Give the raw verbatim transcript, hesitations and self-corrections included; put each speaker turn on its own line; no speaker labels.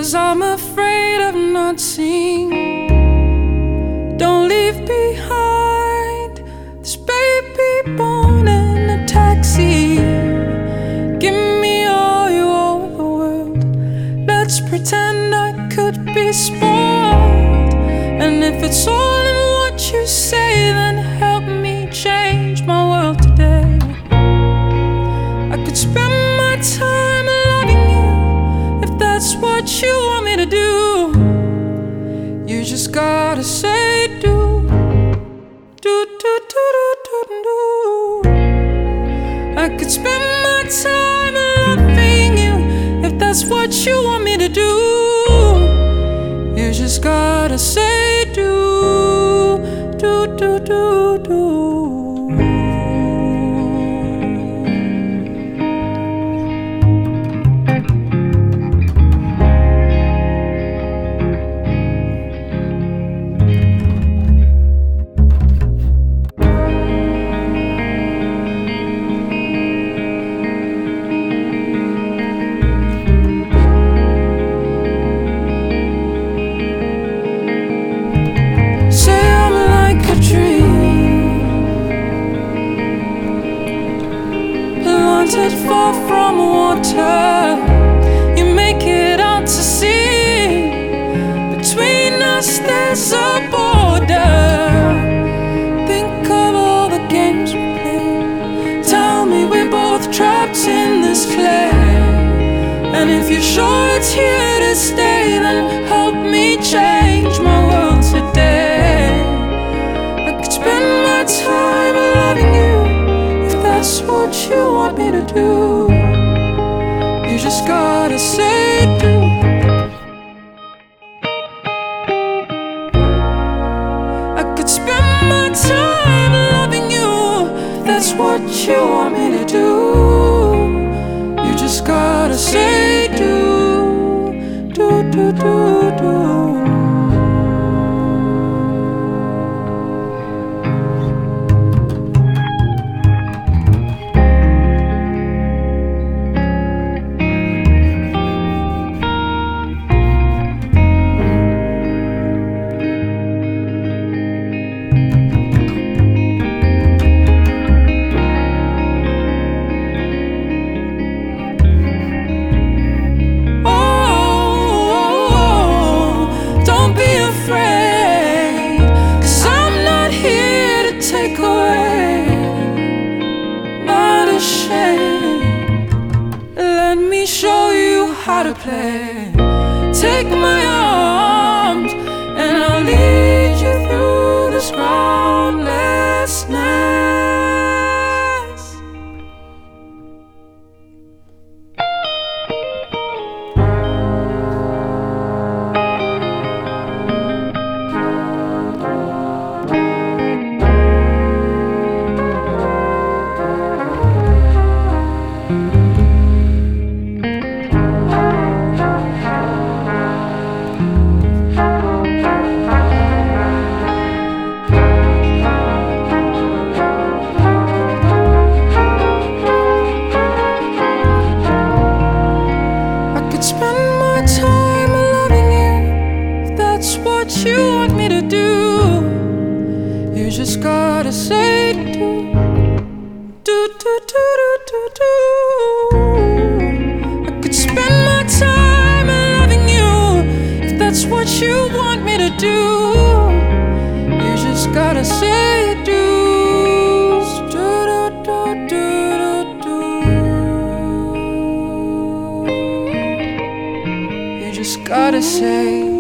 'cause I'm afraid of not seeing. Don't leave behind this baby born in a taxi. Give me all you owe the world. Let's pretend I could be spoiled. And if it's all in what you say, then help me change my world today. I could spend my time loving you if that's what you want me to do. You just gotta say do, do, do, do, do, do, do. I could spend my time loving you if that's what you want me to do. You just gotta say do, do, do, do, do. Far from water, you make it out to sea. Between us there's a border. Think of all the games we play. Tell me we're both trapped in this clay. And if you're sure it's here to stay, then help me change my world today. I could spend my time loving you if that's what you want me to do. You just gotta say do. I could spend my time loving you if that's what you want me to do. You just gotta say do, do, do, do, do. Let me show you how to play. Take my arms and I'll lead you through this groundlessness. You want me to do. You just gotta say do, do, do, do, do, do, do. I could spend my time loving you if that's what you want me to do. You just gotta say do, do, do, do, do, do. You just gotta say